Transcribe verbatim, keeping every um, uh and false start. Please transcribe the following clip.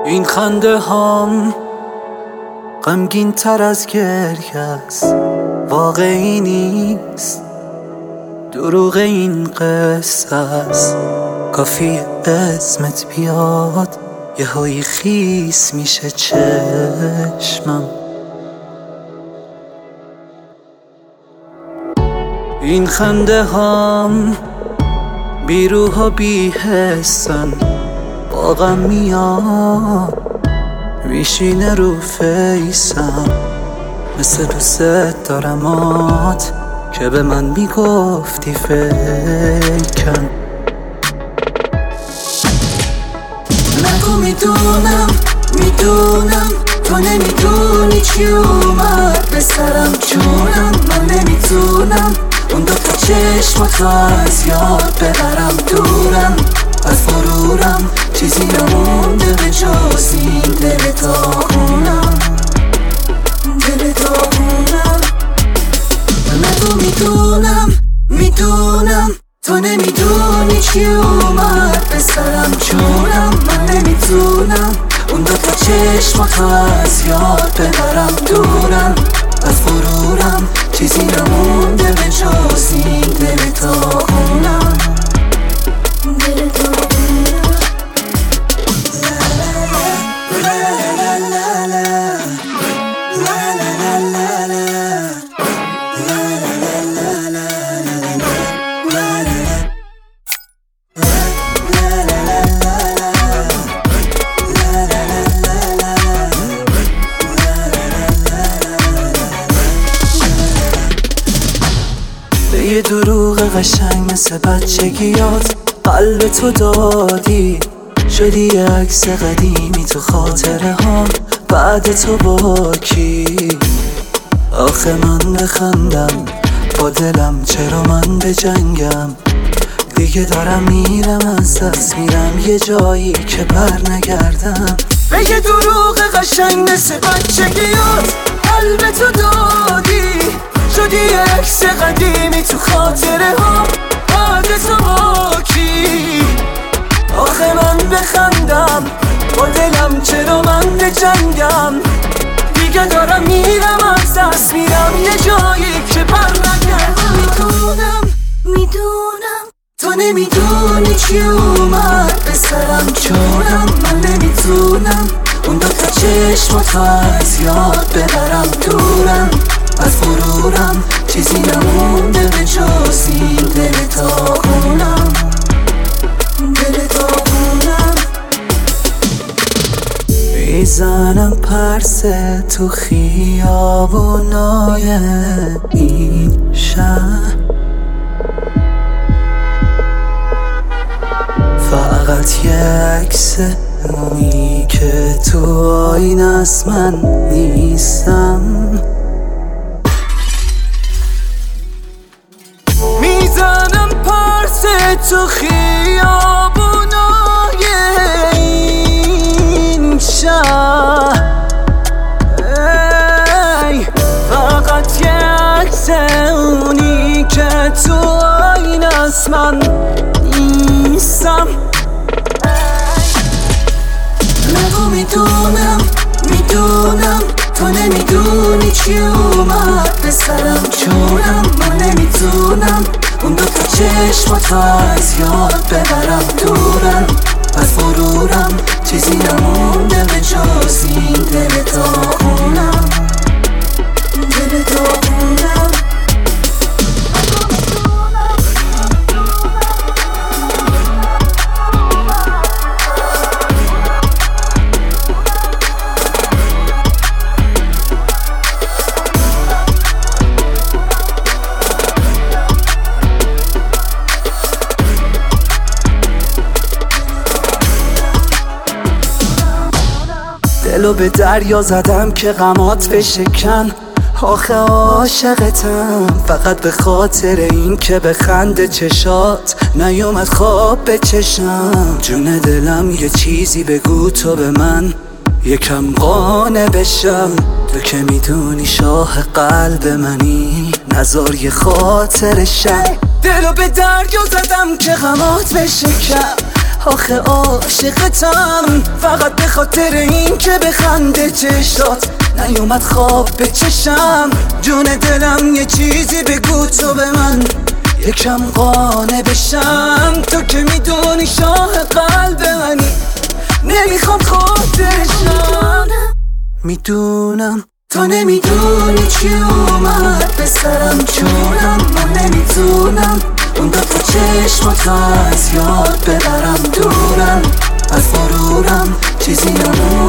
این خنده هام غمگین تر از گریه است، واقعی نیست، دروغ این قصه است. کافی اسمت بیاد یه هایی خیس میشه چشمم. این خنده هام بی روح و بی حسن، با غم میاد میشینه رو فیسم. مثل دوست دارمات که به من میگفتی فیکن. نگو میدونم میدونم تو نمیدونی چی اومد به سرم جونم. من نمیتونم اون دوتا چشماتو از یاد ببرم دورم از غرورم. چیزی نمونده به جز این دل داغونم، دل داغونم. نگو میدونم میدونم تو نمیدونی چی اومد به سرم جونم. من نمیتونم اون دوتا چشماتو از یاد ببرم دورم از غرورم. چیزی نمونده به جز این دل داغونم، دل داغونم. یه دروغ قشنگ مثل بچگیات قلب تو دادی، شدی یه عکس قدیمی تو خاطره ها بعد تو با کی. آخه من بخندم با دلم، چرا من بجنگم؟ دیگه دارم میرم از دست میرم یه جایی که بر نگردم. به یه دروغ قشنگ مثل بچگیات قلب تو دادی، شدی یه عکس قدیمی تو خاطره ها بعد تو با کی. آخه من بخندم با دلم، چرا من بجنگم؟ دیگه دارم میرم از دست میرم یه جایی که بر نگردم. میدونم میدونم تو نمیدونی چی اومد به سرم جونم. من نمیتونم اون دوتا چشماتو از یاد ببرم دورم از غرورم. چیزی نمونده به جز این دل داغونم، دل داغونم. میزنم پرسه تو خیابونای این شهر، فقط یه عکس اونی که تو آینه است من نیستم. میزنم پرسه تو خیابونای این شهر، ای فقط یه عکس اونی که تو آینه است من نیستم. نگو میدونم میدونم تو نمیدونی چی اومد به سرم جونم. من نمیتونم اون دوتا چشماتو از یاد ببرم دورم از غرورم. چیزی نمونده به جز این دل داغونم، دل داغونم. دلو به دریا زدم که غمات بشکن. آخه عاشقتم فقط به خاطر این که به خنده چشات نیومد خواب به چشم. جون دلم یه چیزی بگو تو به من، یکم قانع بشم. تو که میدونی شاه قلب منی، نزار یه خاطر شم. دلو به دریا زدم که غمات بشکن. آخه عاشقتم فقط به خاطر این که بخنده چشات نیومد خواب به چشم. جون دلم یه چیزی بگو تو به من یکم قانع بشم. تو که میدونی شاه قلب منی نمیخوام خود بشم. میدونم تو نمیدونی چی اومد به سرم جونم. من نمیتونم اون دفعه چشمات از یاد ببرم دورم از غرورم چیزی نمون